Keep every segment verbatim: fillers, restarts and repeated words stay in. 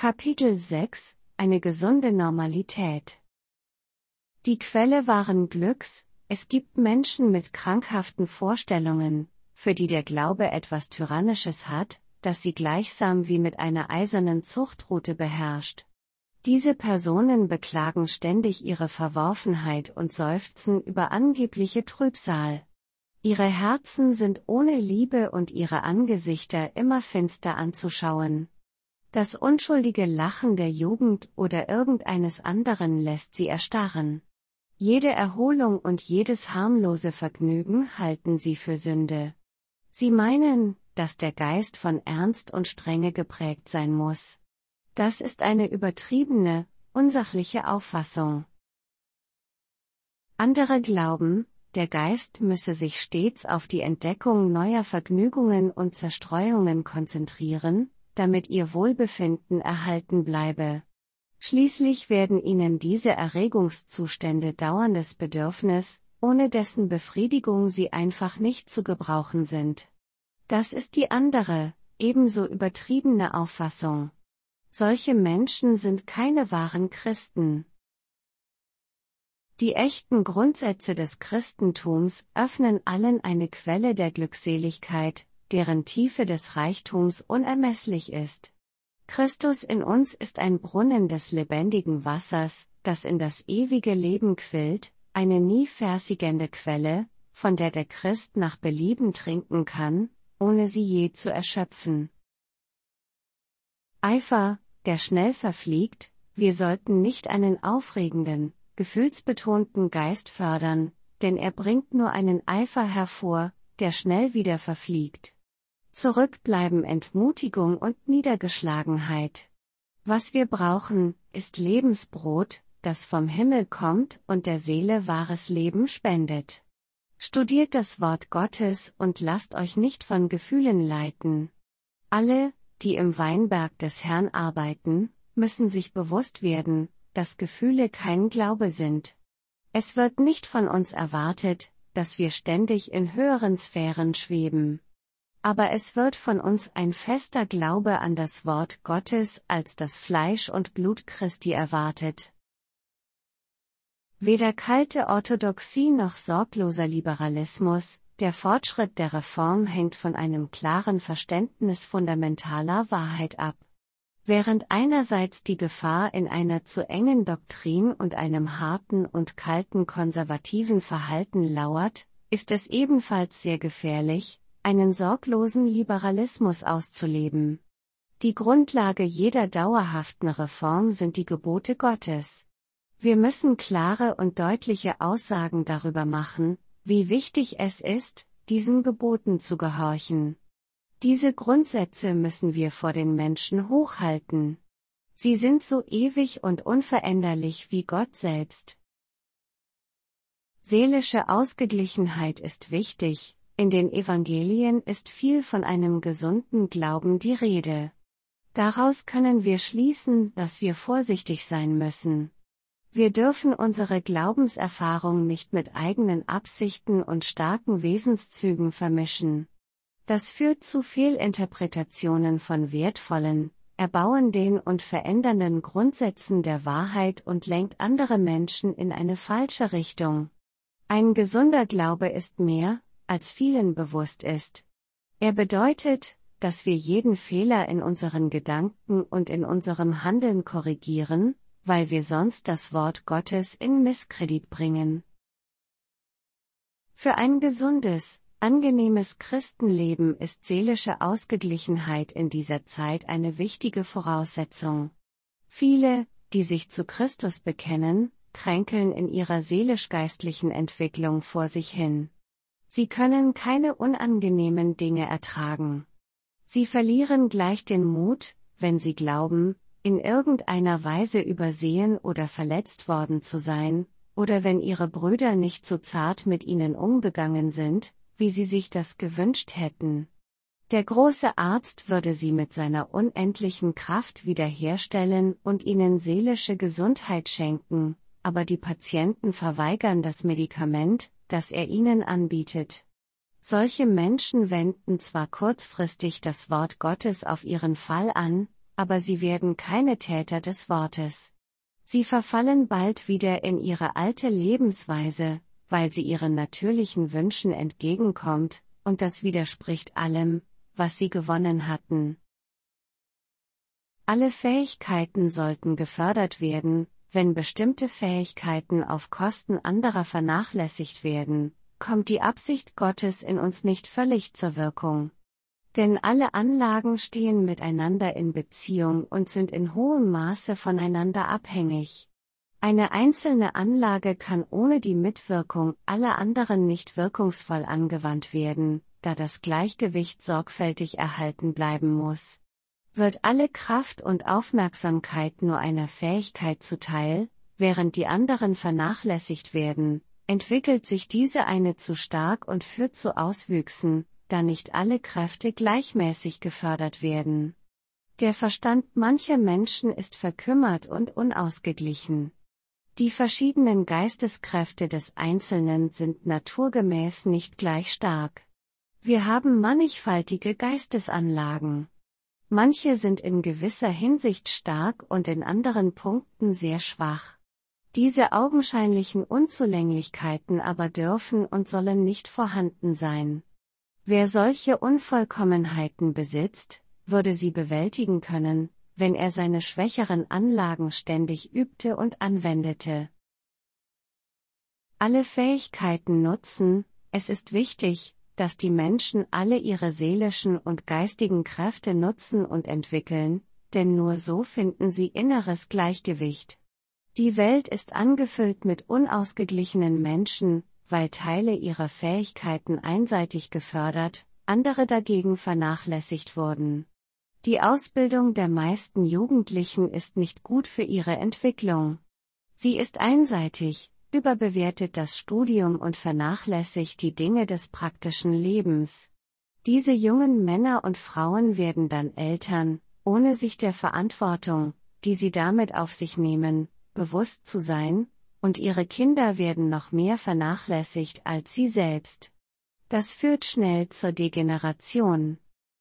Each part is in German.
Kapitel sechs – Eine gesunde Normalität. Die Quelle wahren Glücks: Es gibt Menschen mit krankhaften Vorstellungen, für die der Glaube etwas Tyrannisches hat, das sie gleichsam wie mit einer eisernen Zuchtrute beherrscht. Diese Personen beklagen ständig ihre Verworfenheit und seufzen über angebliche Trübsal. Ihre Herzen sind ohne Liebe und ihre Angesichter immer finster anzuschauen. Das unschuldige Lachen der Jugend oder irgendeines anderen lässt sie erstarren. Jede Erholung und jedes harmlose Vergnügen halten sie für Sünde. Sie meinen, dass der Geist von Ernst und Strenge geprägt sein muss. Das ist eine übertriebene, unsachliche Auffassung. Andere glauben, der Geist müsse sich stets auf die Entdeckung neuer Vergnügungen und Zerstreuungen konzentrieren, damit ihr Wohlbefinden erhalten bleibe. Schließlich werden ihnen diese Erregungszustände dauerndes Bedürfnis, ohne dessen Befriedigung sie einfach nicht zu gebrauchen sind. Das ist die andere, ebenso übertriebene Auffassung. Solche Menschen sind keine wahren Christen. Die echten Grundsätze des Christentums öffnen allen eine Quelle der Glückseligkeit, deren Tiefe des Reichtums unermesslich ist. Christus in uns ist ein Brunnen des lebendigen Wassers, das in das ewige Leben quillt, eine nie versiegende Quelle, von der der Christ nach Belieben trinken kann, ohne sie je zu erschöpfen. Eifer, der schnell verfliegt: Wir sollten nicht einen aufregenden, gefühlsbetonten Geist fördern, denn er bringt nur einen Eifer hervor, der schnell wieder verfliegt. Zurückbleiben Entmutigung und Niedergeschlagenheit. Was wir brauchen, ist Lebensbrot, das vom Himmel kommt und der Seele wahres Leben spendet. Studiert das Wort Gottes und lasst euch nicht von Gefühlen leiten. Alle, die im Weinberg des Herrn arbeiten, müssen sich bewusst werden, dass Gefühle kein Glaube sind. Es wird nicht von uns erwartet, dass wir ständig in höheren Sphären schweben. Aber es wird von uns ein fester Glaube an das Wort Gottes als das Fleisch und Blut Christi erwartet. Weder kalte Orthodoxie noch sorgloser Liberalismus, der Fortschritt der Reform hängt von einem klaren Verständnis fundamentaler Wahrheit ab. Während einerseits die Gefahr in einer zu engen Doktrin und einem harten und kalten konservativen Verhalten lauert, ist es ebenfalls sehr gefährlich, einen sorglosen Liberalismus auszuleben. Die Grundlage jeder dauerhaften Reform sind die Gebote Gottes. Wir müssen klare und deutliche Aussagen darüber machen, wie wichtig es ist, diesen Geboten zu gehorchen. Diese Grundsätze müssen wir vor den Menschen hochhalten. Sie sind so ewig und unveränderlich wie Gott selbst. Seelische Ausgeglichenheit ist wichtig. In den Evangelien ist viel von einem gesunden Glauben die Rede. Daraus können wir schließen, dass wir vorsichtig sein müssen. Wir dürfen unsere Glaubenserfahrung nicht mit eigenen Absichten und starken Wesenszügen vermischen. Das führt zu Fehlinterpretationen von wertvollen, erbauenden und verändernden Grundsätzen der Wahrheit und lenkt andere Menschen in eine falsche Richtung. Ein gesunder Glaube ist mehr, als vielen bewusst ist. Er bedeutet, dass wir jeden Fehler in unseren Gedanken und in unserem Handeln korrigieren, weil wir sonst das Wort Gottes in Misskredit bringen. Für ein gesundes, angenehmes Christenleben ist seelische Ausgeglichenheit in dieser Zeit eine wichtige Voraussetzung. Viele, die sich zu Christus bekennen, kränkeln in ihrer seelisch-geistlichen Entwicklung vor sich hin. Sie können keine unangenehmen Dinge ertragen. Sie verlieren gleich den Mut, wenn sie glauben, in irgendeiner Weise übersehen oder verletzt worden zu sein, oder wenn ihre Brüder nicht so zart mit ihnen umgegangen sind, wie sie sich das gewünscht hätten. Der große Arzt würde sie mit seiner unendlichen Kraft wiederherstellen und ihnen seelische Gesundheit schenken, aber die Patienten verweigern das Medikament, das er ihnen anbietet. Solche Menschen wenden zwar kurzfristig das Wort Gottes auf ihren Fall an, aber sie werden keine Täter des Wortes. Sie verfallen bald wieder in ihre alte Lebensweise, weil sie ihren natürlichen Wünschen entgegenkommt, und das widerspricht allem, was sie gewonnen hatten. Alle Fähigkeiten sollten gefördert werden. Wenn bestimmte Fähigkeiten auf Kosten anderer vernachlässigt werden, kommt die Absicht Gottes in uns nicht völlig zur Wirkung. Denn alle Anlagen stehen miteinander in Beziehung und sind in hohem Maße voneinander abhängig. Eine einzelne Anlage kann ohne die Mitwirkung aller anderen nicht wirkungsvoll angewandt werden, da das Gleichgewicht sorgfältig erhalten bleiben muss. Wird alle Kraft und Aufmerksamkeit nur einer Fähigkeit zuteil, während die anderen vernachlässigt werden, entwickelt sich diese eine zu stark und führt zu Auswüchsen, da nicht alle Kräfte gleichmäßig gefördert werden. Der Verstand mancher Menschen ist verkümmert und unausgeglichen. Die verschiedenen Geisteskräfte des Einzelnen sind naturgemäß nicht gleich stark. Wir haben mannigfaltige Geistesanlagen. Manche sind in gewisser Hinsicht stark und in anderen Punkten sehr schwach. Diese augenscheinlichen Unzulänglichkeiten aber dürfen und sollen nicht vorhanden sein. Wer solche Unvollkommenheiten besitzt, würde sie bewältigen können, wenn er seine schwächeren Anlagen ständig übte und anwendete. Alle Fähigkeiten nutzen. Es ist wichtig, dass die Menschen alle ihre seelischen und geistigen Kräfte nutzen und entwickeln, denn nur so finden sie inneres Gleichgewicht. Die Welt ist angefüllt mit unausgeglichenen Menschen, weil Teile ihrer Fähigkeiten einseitig gefördert, andere dagegen vernachlässigt wurden. Die Ausbildung der meisten Jugendlichen ist nicht gut für ihre Entwicklung. Sie ist einseitig, überbewertet das Studium und vernachlässigt die Dinge des praktischen Lebens. Diese jungen Männer und Frauen werden dann Eltern, ohne sich der Verantwortung, die sie damit auf sich nehmen, bewusst zu sein, und ihre Kinder werden noch mehr vernachlässigt als sie selbst. Das führt schnell zur Degeneration.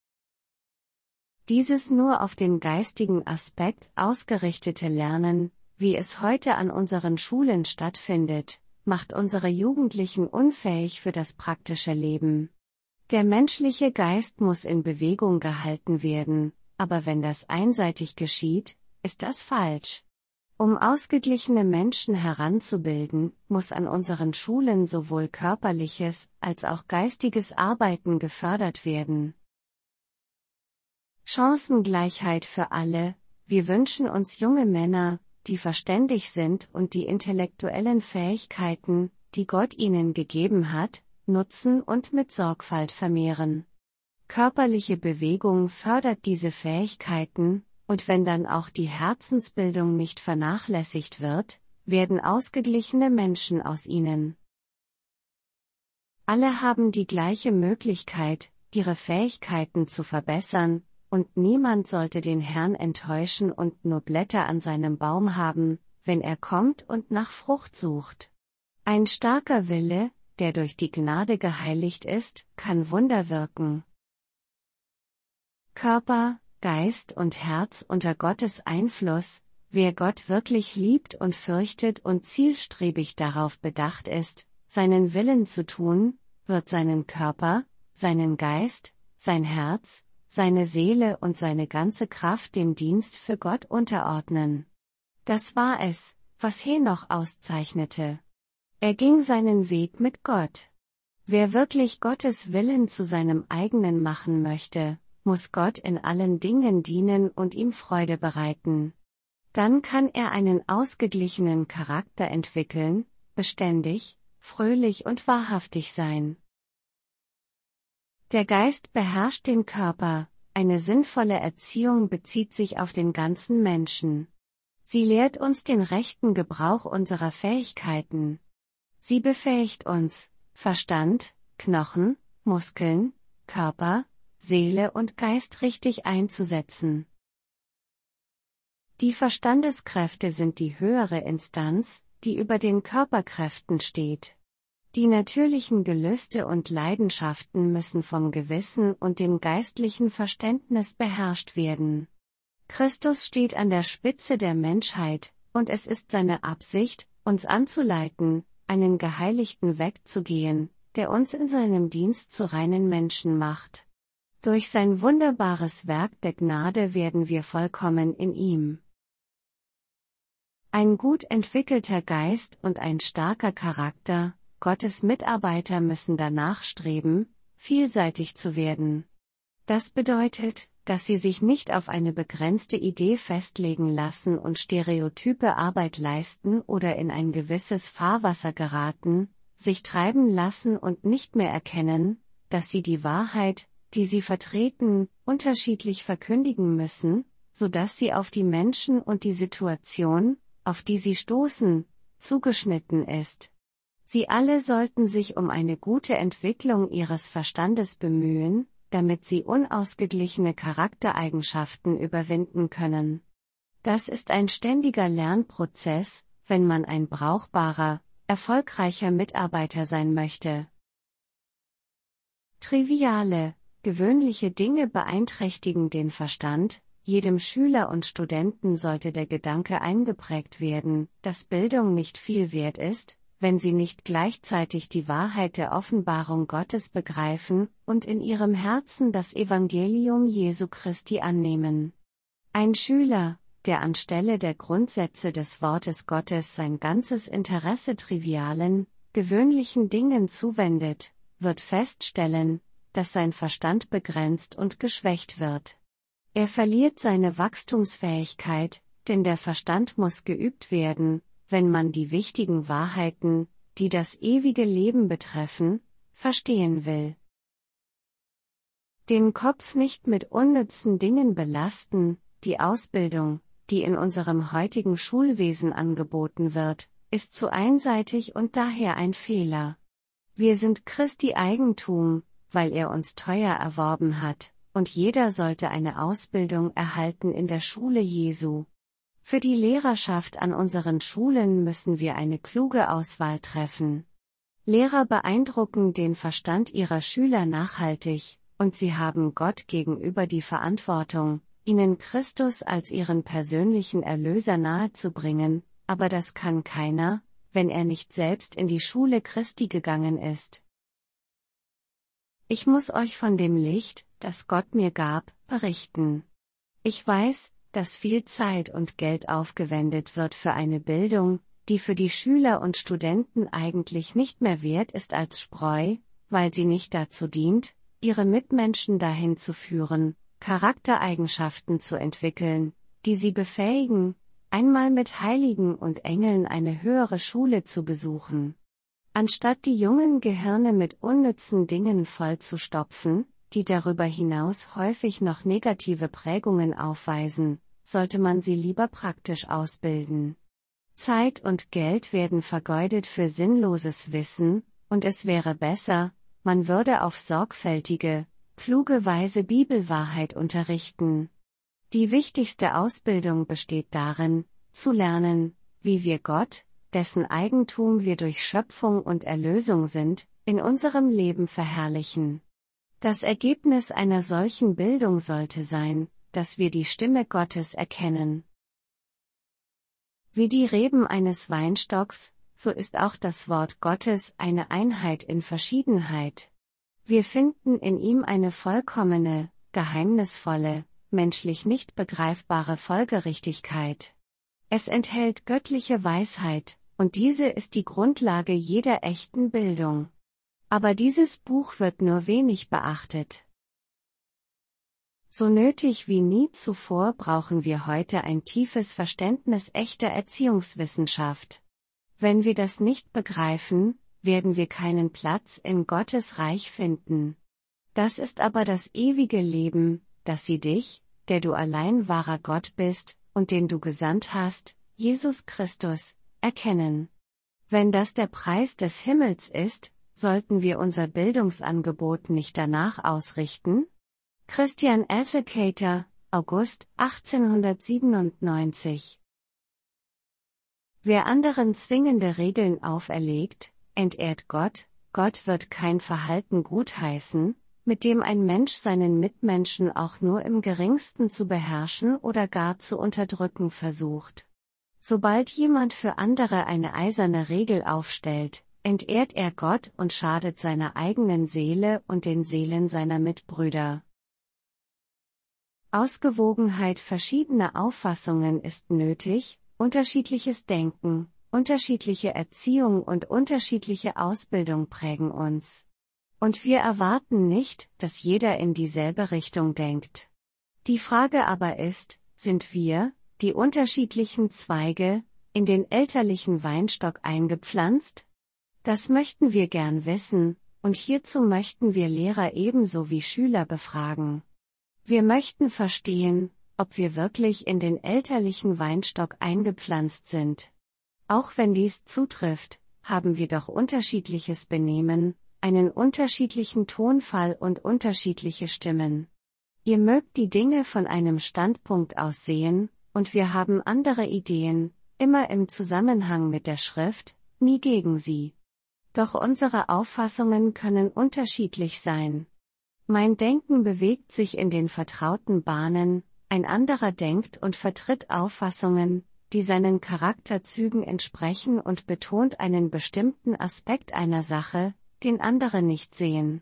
Dieses nur auf den geistigen Aspekt ausgerichtete Lernen, wie es heute an unseren Schulen stattfindet, macht unsere Jugendlichen unfähig für das praktische Leben. Der menschliche Geist muss in Bewegung gehalten werden, aber wenn das einseitig geschieht, ist das falsch. Um ausgeglichene Menschen heranzubilden, muss an unseren Schulen sowohl körperliches als auch geistiges Arbeiten gefördert werden. Chancengleichheit für alle. Wir wünschen uns junge Männer, die verständig sind und die intellektuellen Fähigkeiten, die Gott ihnen gegeben hat, nutzen und mit Sorgfalt vermehren. Körperliche Bewegung fördert diese Fähigkeiten, und wenn dann auch die Herzensbildung nicht vernachlässigt wird, werden ausgeglichene Menschen aus ihnen. Alle haben die gleiche Möglichkeit, ihre Fähigkeiten zu verbessern, und niemand sollte den Herrn enttäuschen und nur Blätter an seinem Baum haben, wenn er kommt und nach Frucht sucht. Ein starker Wille, der durch die Gnade geheiligt ist, kann Wunder wirken. Körper, Geist und Herz unter Gottes Einfluss. Wer Gott wirklich liebt und fürchtet und zielstrebig darauf bedacht ist, seinen Willen zu tun, wird seinen Körper, seinen Geist, sein Herz, seine Seele und seine ganze Kraft dem Dienst für Gott unterordnen. Das war es, was Henoch auszeichnete. Er ging seinen Weg mit Gott. Wer wirklich Gottes Willen zu seinem eigenen machen möchte, muss Gott in allen Dingen dienen und ihm Freude bereiten. Dann kann er einen ausgeglichenen Charakter entwickeln, beständig, fröhlich und wahrhaftig sein. Der Geist beherrscht den Körper. Eine sinnvolle Erziehung bezieht sich auf den ganzen Menschen. Sie lehrt uns den rechten Gebrauch unserer Fähigkeiten. Sie befähigt uns, Verstand, Knochen, Muskeln, Körper, Seele und Geist richtig einzusetzen. Die Verstandeskräfte sind die höhere Instanz, die über den Körperkräften steht. Die natürlichen Gelüste und Leidenschaften müssen vom Gewissen und dem geistlichen Verständnis beherrscht werden. Christus steht an der Spitze der Menschheit, und es ist seine Absicht, uns anzuleiten, einen geheiligten Weg zu gehen, der uns in seinem Dienst zu reinen Menschen macht. Durch sein wunderbares Werk der Gnade werden wir vollkommen in ihm. Ein gut entwickelter Geist und ein starker Charakter, Gottes Mitarbeiter müssen danach streben, vielseitig zu werden. Das bedeutet, dass sie sich nicht auf eine begrenzte Idee festlegen lassen und stereotype Arbeit leisten oder in ein gewisses Fahrwasser geraten, sich treiben lassen und nicht mehr erkennen, dass sie die Wahrheit, die sie vertreten, unterschiedlich verkündigen müssen, so dass sie auf die Menschen und die Situation, auf die sie stoßen, zugeschnitten ist. Sie alle sollten sich um eine gute Entwicklung ihres Verstandes bemühen, damit sie unausgeglichene Charaktereigenschaften überwinden können. Das ist ein ständiger Lernprozess, wenn man ein brauchbarer, erfolgreicher Mitarbeiter sein möchte. Triviale, gewöhnliche Dinge beeinträchtigen den Verstand. Jedem Schüler und Studenten sollte der Gedanke eingeprägt werden, dass Bildung nicht viel wert ist, wenn sie nicht gleichzeitig die Wahrheit der Offenbarung Gottes begreifen und in ihrem Herzen das Evangelium Jesu Christi annehmen. Ein Schüler, der anstelle der Grundsätze des Wortes Gottes sein ganzes Interesse trivialen, gewöhnlichen Dingen zuwendet, wird feststellen, dass sein Verstand begrenzt und geschwächt wird. Er verliert seine Wachstumsfähigkeit, denn der Verstand muss geübt werden, wenn man die wichtigen Wahrheiten, die das ewige Leben betreffen, verstehen will. Den Kopf nicht mit unnützen Dingen belasten. Die Ausbildung, die in unserem heutigen Schulwesen angeboten wird, ist zu einseitig und daher ein Fehler. Wir sind Christi Eigentum, weil er uns teuer erworben hat, und jeder sollte eine Ausbildung erhalten in der Schule Jesu. Für die Lehrerschaft an unseren Schulen müssen wir eine kluge Auswahl treffen. Lehrer beeindrucken den Verstand ihrer Schüler nachhaltig, und sie haben Gott gegenüber die Verantwortung, ihnen Christus als ihren persönlichen Erlöser nahezubringen, aber das kann keiner, wenn er nicht selbst in die Schule Christi gegangen ist. Ich muss euch von dem Licht, das Gott mir gab, berichten. Ich weiß, dass viel Zeit und Geld aufgewendet wird für eine Bildung, die für die Schüler und Studenten eigentlich nicht mehr wert ist als Spreu, weil sie nicht dazu dient, ihre Mitmenschen dahin zu führen, Charaktereigenschaften zu entwickeln, die sie befähigen, einmal mit Heiligen und Engeln eine höhere Schule zu besuchen. Anstatt die jungen Gehirne mit unnützen Dingen vollzustopfen, die darüber hinaus häufig noch negative Prägungen aufweisen, sollte man sie lieber praktisch ausbilden. Zeit und Geld werden vergeudet für sinnloses Wissen, und es wäre besser, man würde auf sorgfältige, kluge Weise Bibelwahrheit unterrichten. Die wichtigste Ausbildung besteht darin, zu lernen, wie wir Gott, dessen Eigentum wir durch Schöpfung und Erlösung sind, in unserem Leben verherrlichen. Das Ergebnis einer solchen Bildung sollte sein, dass wir die Stimme Gottes erkennen. Wie die Reben eines Weinstocks, so ist auch das Wort Gottes eine Einheit in Verschiedenheit. Wir finden in ihm eine vollkommene, geheimnisvolle, menschlich nicht begreifbare Folgerichtigkeit. Es enthält göttliche Weisheit, und diese ist die Grundlage jeder echten Bildung. Aber dieses Buch wird nur wenig beachtet. So nötig wie nie zuvor brauchen wir heute ein tiefes Verständnis echter Erziehungswissenschaft. Wenn wir das nicht begreifen, werden wir keinen Platz in Gottes Reich finden. Das ist aber das ewige Leben, dass sie dich, der du allein wahrer Gott bist, und den du gesandt hast, Jesus Christus, erkennen. Wenn das der Preis des Himmels ist, sollten wir unser Bildungsangebot nicht danach ausrichten? Christian Advocator, August achtzehnhundertsiebenundneunzig. Wer anderen zwingende Regeln auferlegt, entehrt Gott. Gott wird kein Verhalten gutheißen, mit dem ein Mensch seinen Mitmenschen auch nur im geringsten zu beherrschen oder gar zu unterdrücken versucht. Sobald jemand für andere eine eiserne Regel aufstellt, entehrt er Gott und schadet seiner eigenen Seele und den Seelen seiner Mitbrüder. Ausgewogenheit verschiedener Auffassungen ist nötig, unterschiedliches Denken, unterschiedliche Erziehung und unterschiedliche Ausbildung prägen uns. Und wir erwarten nicht, dass jeder in dieselbe Richtung denkt. Die Frage aber ist, sind wir, die unterschiedlichen Zweige, in den elterlichen Weinstock eingepflanzt? Das möchten wir gern wissen, und hierzu möchten wir Lehrer ebenso wie Schüler befragen. Wir möchten verstehen, ob wir wirklich in den elterlichen Weinstock eingepflanzt sind. Auch wenn dies zutrifft, haben wir doch unterschiedliches Benehmen, einen unterschiedlichen Tonfall und unterschiedliche Stimmen. Ihr mögt die Dinge von einem Standpunkt aus sehen, und wir haben andere Ideen, immer im Zusammenhang mit der Schrift, nie gegen sie. Doch unsere Auffassungen können unterschiedlich sein. Mein Denken bewegt sich in den vertrauten Bahnen, ein anderer denkt und vertritt Auffassungen, die seinen Charakterzügen entsprechen und betont einen bestimmten Aspekt einer Sache, den andere nicht sehen.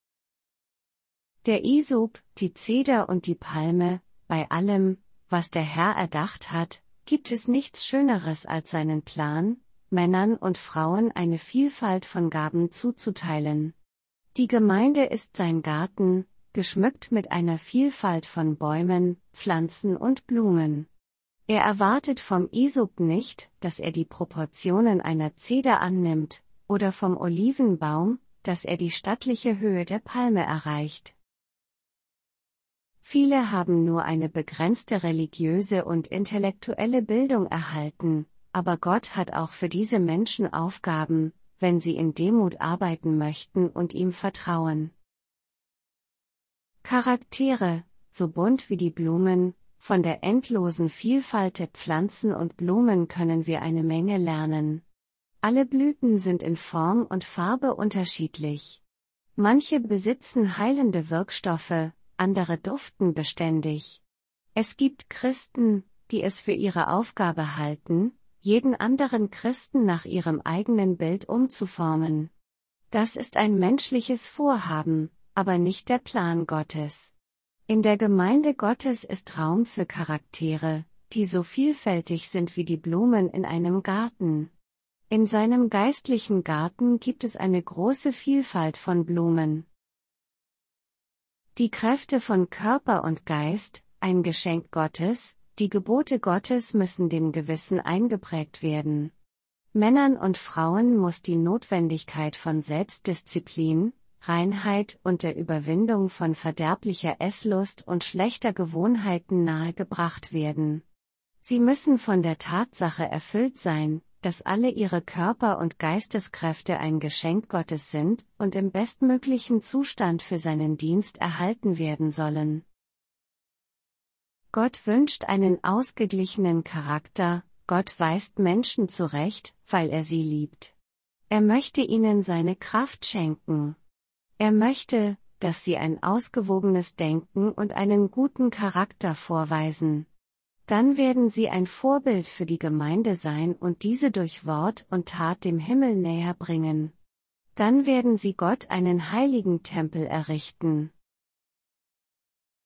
Der Isop, die Zeder und die Palme, bei allem, was der Herr erdacht hat, gibt es nichts Schöneres als seinen Plan, Männern und Frauen eine Vielfalt von Gaben zuzuteilen. Die Gemeinde ist sein Garten, geschmückt mit einer Vielfalt von Bäumen, Pflanzen und Blumen. Er erwartet vom Isop nicht, dass er die Proportionen einer Zeder annimmt, oder vom Olivenbaum, dass er die stattliche Höhe der Palme erreicht. Viele haben nur eine begrenzte religiöse und intellektuelle Bildung erhalten, aber Gott hat auch für diese Menschen Aufgaben, wenn sie in Demut arbeiten möchten und ihm vertrauen. Charaktere, so bunt wie die Blumen, von der endlosen Vielfalt der Pflanzen und Blumen können wir eine Menge lernen. Alle Blüten sind in Form und Farbe unterschiedlich. Manche besitzen heilende Wirkstoffe, andere duften beständig. Es gibt Christen, die es für ihre Aufgabe halten, jeden anderen Christen nach ihrem eigenen Bild umzuformen. Das ist ein menschliches Vorhaben, aber nicht der Plan Gottes. In der Gemeinde Gottes ist Raum für Charaktere, die so vielfältig sind wie die Blumen in einem Garten. In seinem geistlichen Garten gibt es eine große Vielfalt von Blumen. Die Kräfte von Körper und Geist, ein Geschenk Gottes, die Gebote Gottes müssen dem Gewissen eingeprägt werden. Männern und Frauen muss die Notwendigkeit von Selbstdisziplin, Reinheit und der Überwindung von verderblicher Esslust und schlechter Gewohnheiten nahegebracht werden. Sie müssen von der Tatsache erfüllt sein, dass alle ihre Körper- und Geisteskräfte ein Geschenk Gottes sind und im bestmöglichen Zustand für seinen Dienst erhalten werden sollen. Gott wünscht einen ausgeglichenen Charakter, Gott weist Menschen zurecht, weil er sie liebt. Er möchte ihnen seine Kraft schenken. Er möchte, dass sie ein ausgewogenes Denken und einen guten Charakter vorweisen. Dann werden sie ein Vorbild für die Gemeinde sein und diese durch Wort und Tat dem Himmel näher bringen. Dann werden sie Gott einen heiligen Tempel errichten.